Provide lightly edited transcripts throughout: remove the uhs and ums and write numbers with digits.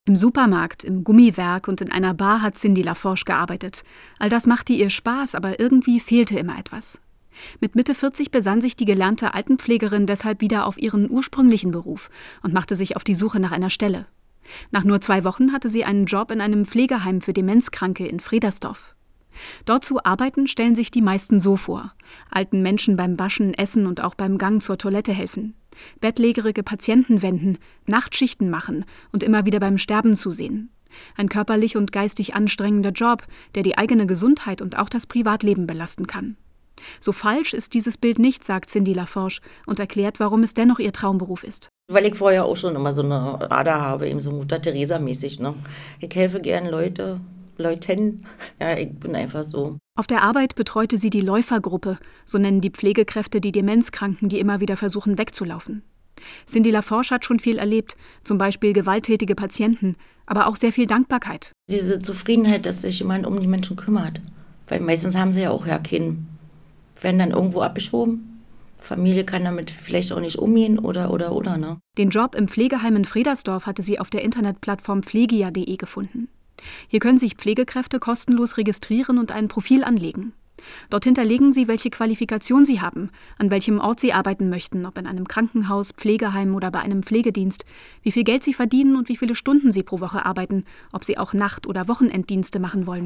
Im Supermarkt, im Gummiwerk und in einer Bar hat Cindy Laforge gearbeitet. All das machte ihr Spaß, aber irgendwie fehlte immer etwas. Mit Mitte 40 besann sich die gelernte Altenpflegerin deshalb wieder auf ihren ursprünglichen Beruf und machte sich auf die Suche nach einer Stelle. Nach nur 2 Wochen hatte sie einen Job in einem Pflegeheim für Demenzkranke in Fredersdorf. Dort zu arbeiten stellen sich die meisten so vor: alten Menschen beim Waschen, Essen und auch beim Gang zur Toilette helfen, bettlägerige Patienten wenden, Nachtschichten machen und immer wieder beim Sterben zusehen. Ein körperlich und geistig anstrengender Job, der die eigene Gesundheit und auch das Privatleben belasten kann. So falsch ist dieses Bild nicht, sagt Cindy Laforge und erklärt, warum es dennoch ihr Traumberuf ist. Weil ich vorher auch schon immer so eine Ader habe, eben so Mutter Teresa-mäßig. Ne? Ich helfe gern Leuten. Ja, ich bin einfach so. Auf der Arbeit betreute sie die Läufergruppe, so nennen die Pflegekräfte die Demenzkranken, die immer wieder versuchen wegzulaufen. Cindy Laforge hat schon viel erlebt, zum Beispiel gewalttätige Patienten, aber auch sehr viel Dankbarkeit. Diese Zufriedenheit, dass sich jemand um die Menschen kümmert. Weil meistens haben sie ja auch keinen, werden dann irgendwo abgeschoben. Familie kann damit vielleicht auch nicht umgehen oder, ne? Den Job im Pflegeheim in Fredersdorf hatte sie auf der Internetplattform pflegia.de gefunden. Hier können sich Pflegekräfte kostenlos registrieren und ein Profil anlegen. Dort hinterlegen sie, welche Qualifikation sie haben, an welchem Ort sie arbeiten möchten, ob in einem Krankenhaus, Pflegeheim oder bei einem Pflegedienst, wie viel Geld sie verdienen und wie viele Stunden sie pro Woche arbeiten, ob sie auch Nacht- oder Wochenenddienste machen wollen.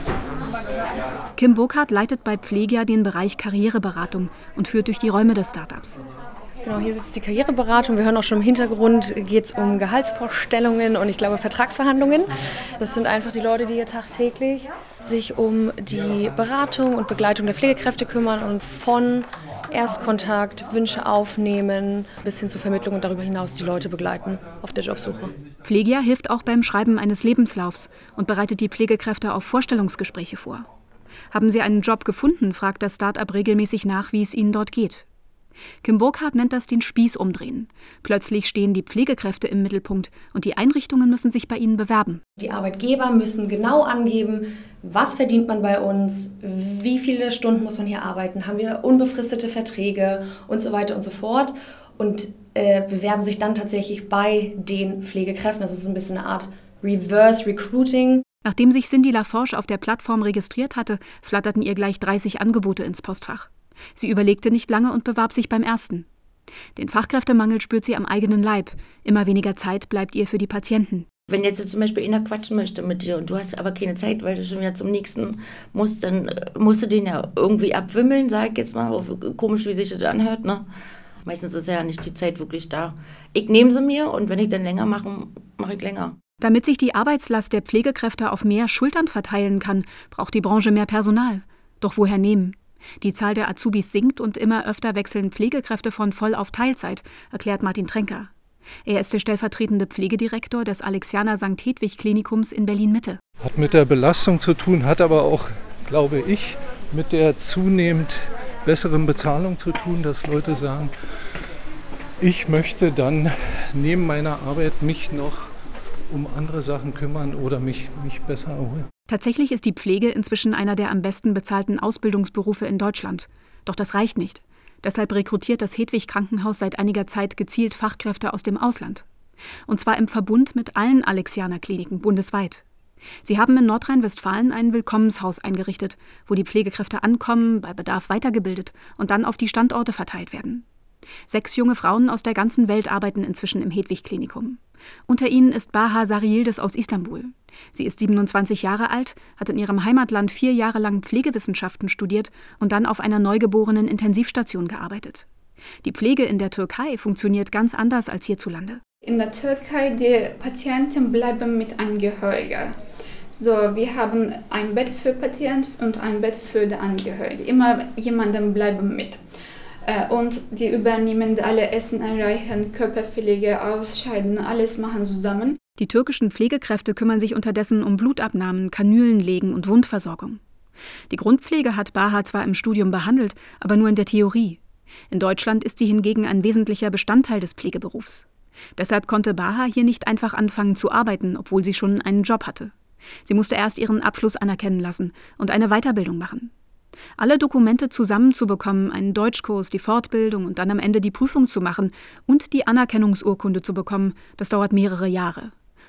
Kim Burkhardt leitet bei Pflegia den Bereich Karriereberatung und führt durch die Räume des Startups. Genau, hier sitzt die Karriereberatung. Wir hören auch schon im Hintergrund, geht es um Gehaltsvorstellungen und ich glaube Vertragsverhandlungen. Das sind einfach die Leute, die hier tagtäglich sich um die Beratung und Begleitung der Pflegekräfte kümmern und von Erstkontakt, Wünsche aufnehmen, bis hin zur Vermittlung und darüber hinaus die Leute begleiten auf der Jobsuche. Pflegia hilft auch beim Schreiben eines Lebenslaufs und bereitet die Pflegekräfte auf Vorstellungsgespräche vor. Haben sie einen Job gefunden, fragt das Start-up regelmäßig nach, wie es ihnen dort geht. Kim Burkhardt nennt das den Spieß umdrehen. Plötzlich stehen die Pflegekräfte im Mittelpunkt und die Einrichtungen müssen sich bei ihnen bewerben. Die Arbeitgeber müssen genau angeben, was verdient man bei uns, wie viele Stunden muss man hier arbeiten, haben wir unbefristete Verträge und so weiter und so fort. Und bewerben sich dann tatsächlich bei den Pflegekräften. Das ist so ein bisschen eine Art Reverse Recruiting. Nachdem sich Cindy Laforge auf der Plattform registriert hatte, flatterten ihr gleich 30 Angebote ins Postfach. Sie überlegte nicht lange und bewarb sich beim ersten. Den Fachkräftemangel spürt sie am eigenen Leib. Immer weniger Zeit bleibt ihr für die Patienten. Wenn jetzt zum Beispiel einer quatschen möchte mit dir und du hast aber keine Zeit, weil du schon wieder zum nächsten musst, dann musst du den ja irgendwie abwimmeln, sag ich jetzt mal, komisch wie sich das anhört, ne? Meistens ist ja nicht die Zeit wirklich da. Ich nehme sie mir und wenn ich dann länger mache, mache ich länger. Damit sich die Arbeitslast der Pflegekräfte auf mehr Schultern verteilen kann, braucht die Branche mehr Personal. Doch woher nehmen? Die Zahl der Azubis sinkt und immer öfter wechseln Pflegekräfte von Voll- auf Teilzeit, erklärt Martin Tränker. Er ist der stellvertretende Pflegedirektor des Alexianer St. Hedwig Klinikums in Berlin-Mitte. Hat mit der Belastung zu tun, hat aber auch, glaube ich, mit der zunehmend besseren Bezahlung zu tun, dass Leute sagen, ich möchte dann neben meiner Arbeit mich noch um andere Sachen kümmern oder mich besser erholen. Tatsächlich ist die Pflege inzwischen einer der am besten bezahlten Ausbildungsberufe in Deutschland. Doch das reicht nicht. Deshalb rekrutiert das Hedwig Krankenhaus seit einiger Zeit gezielt Fachkräfte aus dem Ausland. Und zwar im Verbund mit allen Alexianer Kliniken bundesweit. Sie haben in Nordrhein-Westfalen ein Willkommenshaus eingerichtet, wo die Pflegekräfte ankommen, bei Bedarf weitergebildet und dann auf die Standorte verteilt werden. 6 junge Frauen aus der ganzen Welt arbeiten inzwischen im Hedwig-Klinikum. Unter ihnen ist Baha Sariyildiz aus Istanbul. Sie ist 27 Jahre alt, hat in ihrem Heimatland 4 Jahre lang Pflegewissenschaften studiert und dann auf einer neugeborenen Intensivstation gearbeitet. Die Pflege in der Türkei funktioniert ganz anders als hierzulande. In der Türkei, die Patienten bleiben mit Angehörigen. So, wir haben ein Bett für Patienten und ein Bett für die Angehörigen. Immer jemanden bleiben mit. Und die übernehmen alle Essen erreichen, Körperpflege, Ausscheiden, alles machen zusammen. Die türkischen Pflegekräfte kümmern sich unterdessen um Blutabnahmen, Kanülen legen und Wundversorgung. Die Grundpflege hat Baha zwar im Studium behandelt, aber nur in der Theorie. In Deutschland ist sie hingegen ein wesentlicher Bestandteil des Pflegeberufs. Deshalb konnte Baha hier nicht einfach anfangen zu arbeiten, obwohl sie schon einen Job hatte. Sie musste erst ihren Abschluss anerkennen lassen und eine Weiterbildung machen. Alle Dokumente zusammenzubekommen, einen Deutschkurs, die Fortbildung und dann am Ende die Prüfung zu machen und die Anerkennungsurkunde zu bekommen, das dauert mehrere Jahre.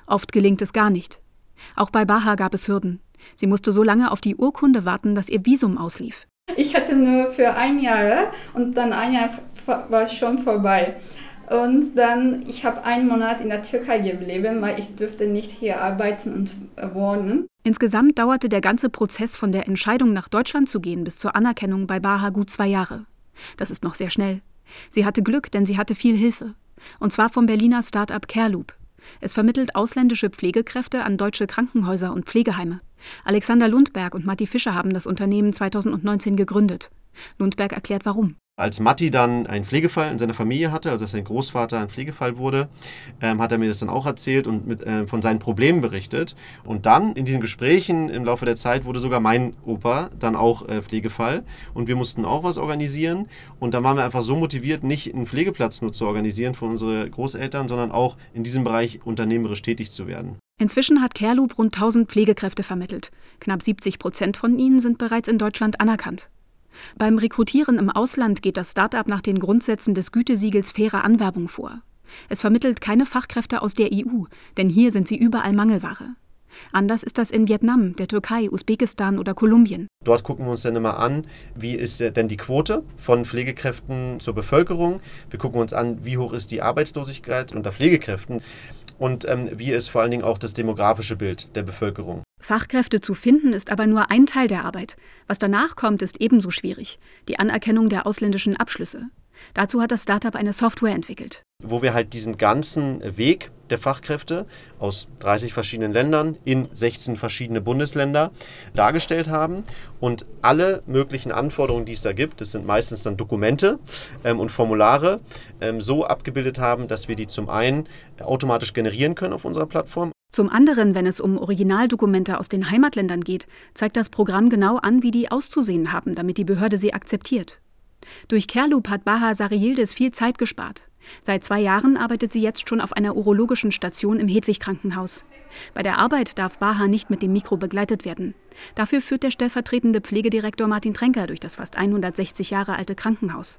Oft gelingt es gar nicht. Auch bei Baha gab es Hürden. Sie musste so lange auf die Urkunde warten, dass ihr Visum auslief. Ich hatte nur für 1 Jahr und dann 1 Jahr war schon vorbei. Und dann, ich habe 1 Monat in der Türkei geblieben, weil ich durfte nicht hier arbeiten und wohnen. Insgesamt dauerte der ganze Prozess von der Entscheidung, nach Deutschland zu gehen, bis zur Anerkennung bei Baha gut 2 Jahre. Das ist noch sehr schnell. Sie hatte Glück, denn sie hatte viel Hilfe. Und zwar vom Berliner Start-up Careloop. Es vermittelt ausländische Pflegekräfte an deutsche Krankenhäuser und Pflegeheime. Alexander Lundberg und Matti Fischer haben das Unternehmen 2019 gegründet. Lundberg erklärt, warum. Als Matti dann einen Pflegefall in seiner Familie hatte, also dass sein Großvater ein Pflegefall wurde, hat er mir das dann auch erzählt und von seinen Problemen berichtet. Und dann in diesen Gesprächen im Laufe der Zeit wurde sogar mein Opa dann auch Pflegefall. Und wir mussten auch was organisieren. Und dann waren wir einfach so motiviert, nicht einen Pflegeplatz nur zu organisieren für unsere Großeltern, sondern auch in diesem Bereich unternehmerisch tätig zu werden. Inzwischen hat Careloop rund 1000 Pflegekräfte vermittelt. Knapp 70% von ihnen sind bereits in Deutschland anerkannt. Beim Rekrutieren im Ausland geht das Start-up nach den Grundsätzen des Gütesiegels faire Anwerbung vor. Es vermittelt keine Fachkräfte aus der EU, denn hier sind sie überall Mangelware. Anders ist das in Vietnam, der Türkei, Usbekistan oder Kolumbien. Dort gucken wir uns dann immer an, wie ist denn die Quote von Pflegekräften zur Bevölkerung. Wir gucken uns an, wie hoch ist die Arbeitslosigkeit unter Pflegekräften und wie ist vor allen Dingen auch das demografische Bild der Bevölkerung. Fachkräfte zu finden ist aber nur ein Teil der Arbeit. Was danach kommt, ist ebenso schwierig: die Anerkennung der ausländischen Abschlüsse. Dazu hat das Startup eine Software entwickelt. Wo wir halt diesen ganzen Weg der Fachkräfte aus 30 verschiedenen Ländern in 16 verschiedene Bundesländer dargestellt haben und alle möglichen Anforderungen, die es da gibt, das sind meistens dann Dokumente und Formulare, so abgebildet haben, dass wir die zum einen automatisch generieren können auf unserer Plattform. Zum anderen, wenn es um Originaldokumente aus den Heimatländern geht, zeigt das Programm genau an, wie die auszusehen haben, damit die Behörde sie akzeptiert. Durch Careloop hat Baha Sariyildiz viel Zeit gespart. Seit 2 Jahren arbeitet sie jetzt schon auf einer urologischen Station im Hedwig-Krankenhaus. Bei der Arbeit darf Baha nicht mit dem Mikro begleitet werden. Dafür führt der stellvertretende Pflegedirektor Martin Tränker durch das fast 160 Jahre alte Krankenhaus.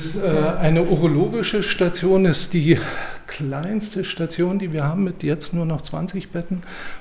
Eine urologische Station ist die kleinste Station, die wir haben, mit jetzt nur noch 20 Betten.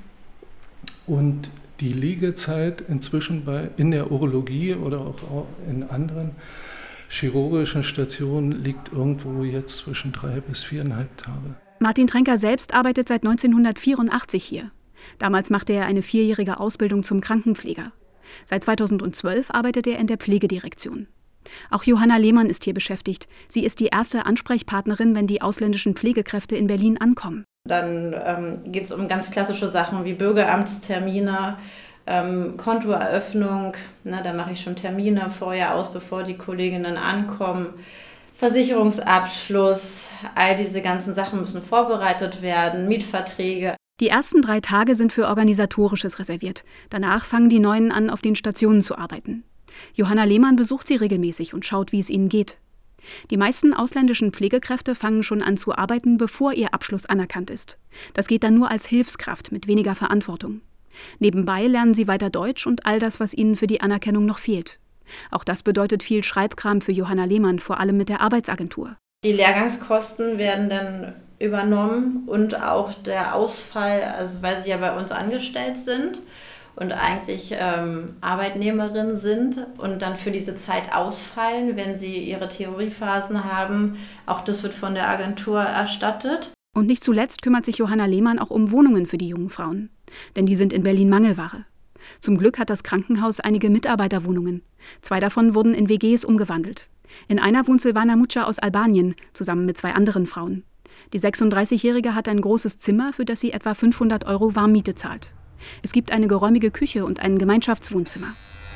Und die Liegezeit inzwischen in der Urologie oder auch in anderen chirurgischen Stationen liegt irgendwo jetzt zwischen 3 bis 4,5 Tage. Martin Tränker selbst arbeitet seit 1984 hier. Damals machte er eine 4-jährige Ausbildung zum Krankenpfleger. Seit 2012 arbeitet er in der Pflegedirektion. Auch Johanna Lehmann ist hier beschäftigt. Sie ist die erste Ansprechpartnerin, wenn die ausländischen Pflegekräfte in Berlin ankommen. Dann geht es um ganz klassische Sachen wie Bürgeramtstermine, Kontoeröffnung. Da mache ich schon Termine vorher aus, bevor die Kolleginnen ankommen. Versicherungsabschluss, all diese ganzen Sachen müssen vorbereitet werden, Mietverträge. Die ersten 3 Tage sind für Organisatorisches reserviert. Danach fangen die Neuen an, auf den Stationen zu arbeiten. Johanna Lehmann besucht sie regelmäßig und schaut, wie es ihnen geht. Die meisten ausländischen Pflegekräfte fangen schon an zu arbeiten, bevor ihr Abschluss anerkannt ist. Das geht dann nur als Hilfskraft mit weniger Verantwortung. Nebenbei lernen sie weiter Deutsch und all das, was ihnen für die Anerkennung noch fehlt. Auch das bedeutet viel Schreibkram für Johanna Lehmann, vor allem mit der Arbeitsagentur. Die Lehrgangskosten werden dann übernommen und auch der Ausfall, also weil sie ja bei uns angestellt sind und eigentlich Arbeitnehmerin sind und dann für diese Zeit ausfallen, wenn sie ihre Theoriephasen haben. Auch das wird von der Agentur erstattet. Und nicht zuletzt kümmert sich Johanna Lehmann auch um Wohnungen für die jungen Frauen. Denn die sind in Berlin Mangelware. Zum Glück hat das Krankenhaus einige Mitarbeiterwohnungen. 2 davon wurden in WGs umgewandelt. In einer wohnt Silvana Mucha aus Albanien, zusammen mit 2 anderen Frauen. Die 36-Jährige hat ein großes Zimmer, für das sie etwa 500 € Warmmiete zahlt. Es gibt eine geräumige Küche und ein Gemeinschaftswohnzimmer.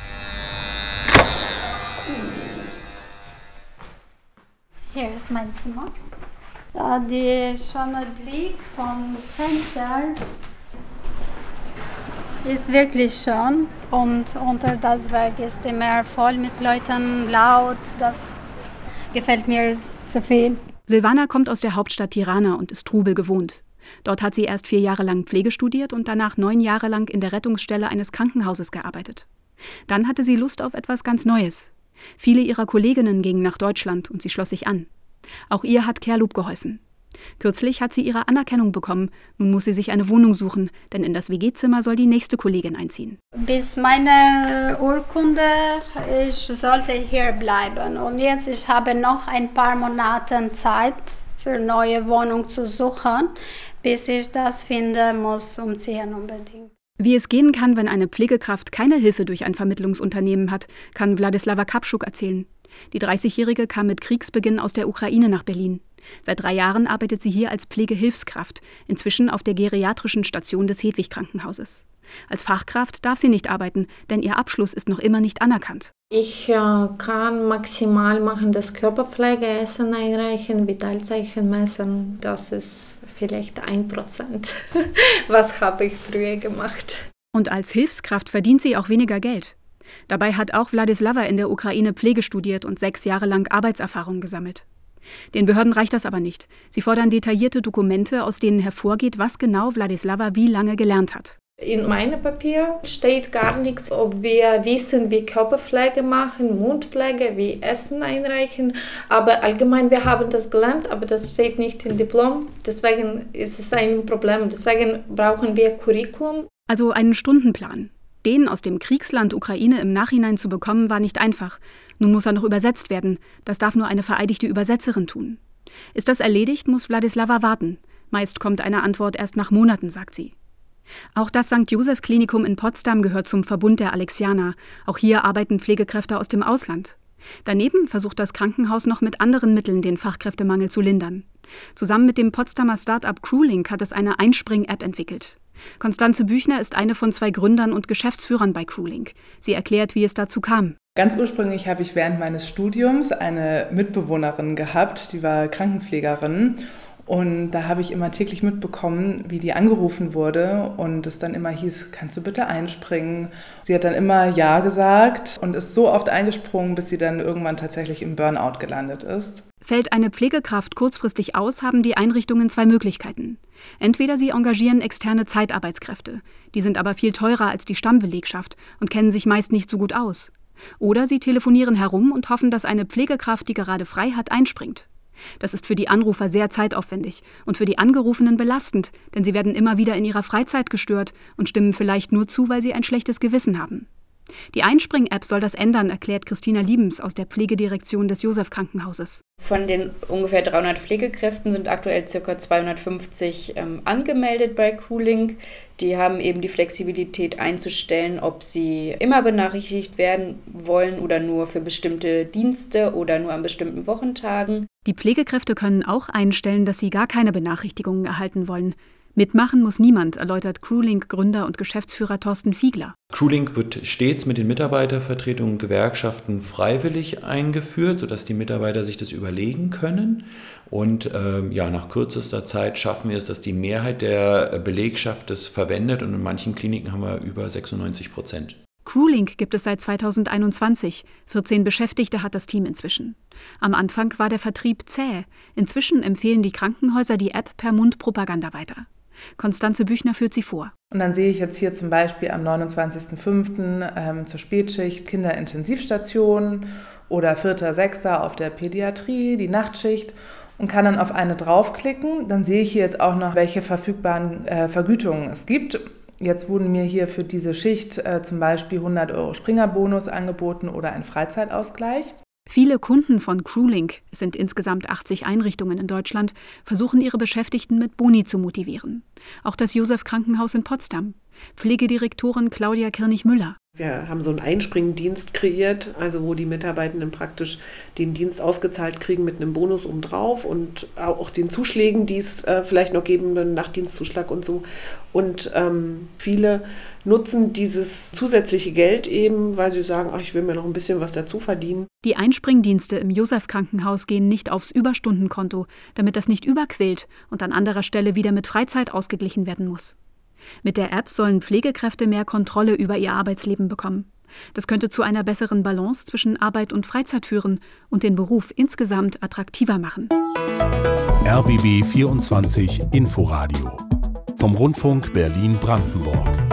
Hier ist mein Zimmer. Der schöne Blick vom Fenster ist wirklich schön. Und unter das Weg ist der Meer voll mit Leuten, laut. Das gefällt mir zu viel. Silvana kommt aus der Hauptstadt Tirana und ist Trubel gewohnt. Dort hat sie erst 4 Jahre lang Pflege studiert und danach 9 Jahre lang in der Rettungsstelle eines Krankenhauses gearbeitet. Dann hatte sie Lust auf etwas ganz Neues. Viele ihrer Kolleginnen gingen nach Deutschland und sie schloss sich an. Auch ihr hat Careloop geholfen. Kürzlich hat sie ihre Anerkennung bekommen. Nun muss sie sich eine Wohnung suchen, denn in das WG-Zimmer soll die nächste Kollegin einziehen. Bis meine Urkunde, ich sollte hier bleiben. Und jetzt, ich habe noch ein paar Monate Zeit, für eine neue Wohnung zu suchen. Bis ich das finde, muss umziehen unbedingt. Wie es gehen kann, wenn eine Pflegekraft keine Hilfe durch ein Vermittlungsunternehmen hat, kann Wladislawa Kapschuk erzählen. Die 30-Jährige kam mit Kriegsbeginn aus der Ukraine nach Berlin. Seit 3 Jahren arbeitet sie hier als Pflegehilfskraft, inzwischen auf der geriatrischen Station des Hedwig-Krankenhauses. Als Fachkraft darf sie nicht arbeiten, denn ihr Abschluss ist noch immer nicht anerkannt. Ich kann maximal machen, das Körperpflegeessen einreichen, Vitalzeichen messen. Das ist vielleicht 1%. Was habe ich früher gemacht? Und als Hilfskraft verdient sie auch weniger Geld. Dabei hat auch Wladislawa in der Ukraine Pflege studiert und 6 Jahre lang Arbeitserfahrung gesammelt. Den Behörden reicht das aber nicht. Sie fordern detaillierte Dokumente, aus denen hervorgeht, was genau Wladislawa wie lange gelernt hat. In meinem Papier steht gar nichts, ob wir wissen, wie Körperpflege machen, Mundpflege, wie Essen einreichen. Aber allgemein, wir haben das gelernt, aber das steht nicht im Diplom. Deswegen ist es ein Problem. Deswegen brauchen wir Curriculum. Also einen Stundenplan. Den aus dem Kriegsland Ukraine im Nachhinein zu bekommen, war nicht einfach. Nun muss er noch übersetzt werden. Das darf nur eine vereidigte Übersetzerin tun. Ist das erledigt, muss Wladislawa warten. Meist kommt eine Antwort erst nach Monaten, sagt sie. Auch das St. Joseph Klinikum in Potsdam gehört zum Verbund der Alexianer. Auch hier arbeiten Pflegekräfte aus dem Ausland. Daneben versucht das Krankenhaus noch mit anderen Mitteln, den Fachkräftemangel zu lindern. Zusammen mit dem Potsdamer Start-up Crewlink hat es eine Einspring-App entwickelt. Konstanze Büchner ist eine von 2 Gründern und Geschäftsführern bei Crewlink. Sie erklärt, wie es dazu kam. Ganz ursprünglich habe ich während meines Studiums eine Mitbewohnerin gehabt, die war Krankenpflegerin. Und da habe ich immer täglich mitbekommen, wie die angerufen wurde und es dann immer hieß, kannst du bitte einspringen? Sie hat dann immer Ja gesagt und ist so oft eingesprungen, bis sie dann irgendwann tatsächlich im Burnout gelandet ist. Fällt eine Pflegekraft kurzfristig aus, haben die Einrichtungen 2 Möglichkeiten. Entweder sie engagieren externe Zeitarbeitskräfte, die sind aber viel teurer als die Stammbelegschaft und kennen sich meist nicht so gut aus. Oder sie telefonieren herum und hoffen, dass eine Pflegekraft, die gerade frei hat, einspringt. Das ist für die Anrufer sehr zeitaufwendig und für die Angerufenen belastend, denn sie werden immer wieder in ihrer Freizeit gestört und stimmen vielleicht nur zu, weil sie ein schlechtes Gewissen haben. Die Einspring-App soll das ändern, erklärt Christina Liebens aus der Pflegedirektion des Joseph-Krankenhauses. Von den ungefähr 300 Pflegekräften sind aktuell ca. 250 angemeldet bei Crewlink. Die haben eben die Flexibilität einzustellen, ob sie immer benachrichtigt werden wollen oder nur für bestimmte Dienste oder nur an bestimmten Wochentagen. Die Pflegekräfte können auch einstellen, dass sie gar keine Benachrichtigungen erhalten wollen. Mitmachen muss niemand, erläutert Crewlink-Gründer und Geschäftsführer Thorsten Fiegler. Crewlink wird stets mit den Mitarbeitervertretungen und Gewerkschaften freiwillig eingeführt, sodass die Mitarbeiter sich das überlegen können. Und nach kürzester Zeit schaffen wir es, dass die Mehrheit der Belegschaft das verwendet. Und in manchen Kliniken haben wir über 96%. Crewlink gibt es seit 2021. 14 Beschäftigte hat das Team inzwischen. Am Anfang war der Vertrieb zäh. Inzwischen empfehlen die Krankenhäuser die App per Mundpropaganda weiter. Konstanze Büchner führt sie vor. Und dann sehe ich jetzt hier zum Beispiel am 29.05. Zur Spätschicht Kinderintensivstation oder 4.06. auf der Pädiatrie, die Nachtschicht und kann dann auf eine draufklicken. Dann sehe ich hier jetzt auch noch, welche verfügbaren Vergütungen es gibt. Jetzt wurden mir hier für diese Schicht zum Beispiel 100 € Springerbonus angeboten oder ein Freizeitausgleich. Viele Kunden von Crewlink, es sind insgesamt 80 Einrichtungen in Deutschland, versuchen ihre Beschäftigten mit Boni zu motivieren. Auch das Joseph-Krankenhaus in Potsdam. Pflegedirektorin Claudia Kirnig-Müller. Wir haben so einen Einspringdienst kreiert, also wo die Mitarbeitenden praktisch den Dienst ausgezahlt kriegen mit einem Bonus obendrauf und auch den Zuschlägen, die es vielleicht noch geben, einen Nachtdienstzuschlag und so. Und viele nutzen dieses zusätzliche Geld eben, weil sie sagen, ach, ich will mir noch ein bisschen was dazu verdienen. Die Einspringdienste im Joseph-Krankenhaus gehen nicht aufs Überstundenkonto, damit das nicht überquillt und an anderer Stelle wieder mit Freizeit ausgeglichen werden muss. Mit der App sollen Pflegekräfte mehr Kontrolle über ihr Arbeitsleben bekommen. Das könnte zu einer besseren Balance zwischen Arbeit und Freizeit führen und den Beruf insgesamt attraktiver machen. RBB 24 Inforadio vom Rundfunk Berlin-Brandenburg.